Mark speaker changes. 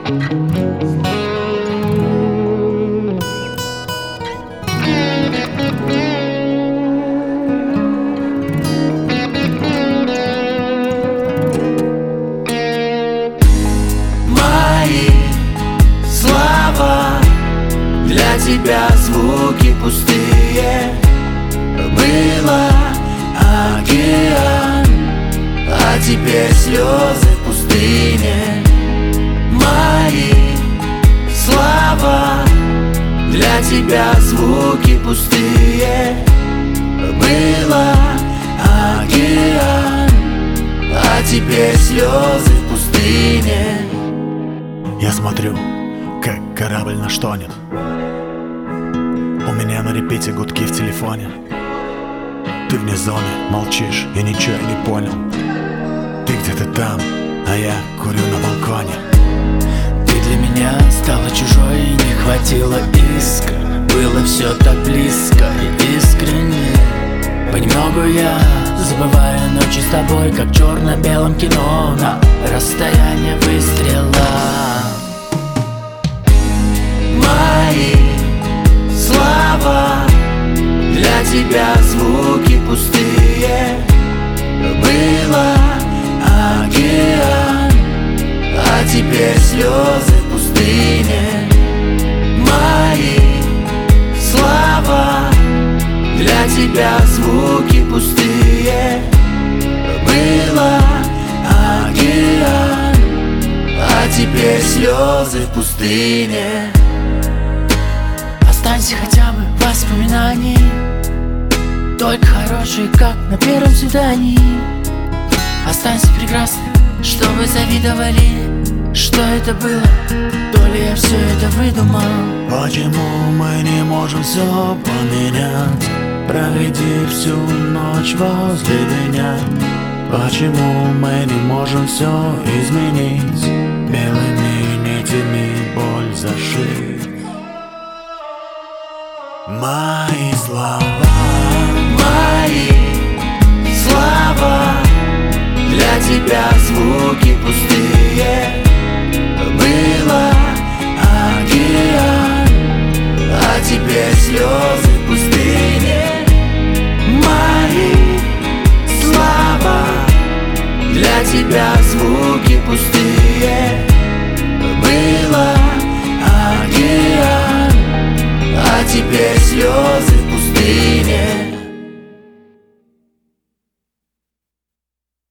Speaker 1: Для тебя звуки пустые. Было океан, а теперь слезы в пустыне. Мои слова для тебя звуки пустые. Было океан, а теперь слезы в пустыне.
Speaker 2: Я смотрю, как корабль наш тонет. У меня на репите гудки в телефоне. Ты вне зоны, молчишь, я ничего не понял. Ты где-то там, а я курю на балконе.
Speaker 1: Ты для меня стала чужой, и не хватило искр. Было все так близко и искренне. Понемногу я забываю ночи с тобой, как в черно-белом кино на расстояние выстрела. Мои слова для тебя звуки пустые. Было океан, а теперь слезы в пустыне. Мои слова для тебя звуки пустые. Было океан, а теперь слезы в пустыне. Останься хотя бы в воспоминании, только хорошие, как на первом свидании. Останься прекрасной, чтобы завидовали. Что это было? То ли я все это выдумал?
Speaker 2: Почему мы не можем все поменять? Проведи всю ночь возле меня. Почему мы не можем все изменить? Белыми нитями боль зашить. Мои слова
Speaker 1: для тебя звуки пустые. Было океан, а теперь слезы в пустыне. Мои слова для тебя звуки пустые. Было океан, а теперь слезы в пустыне.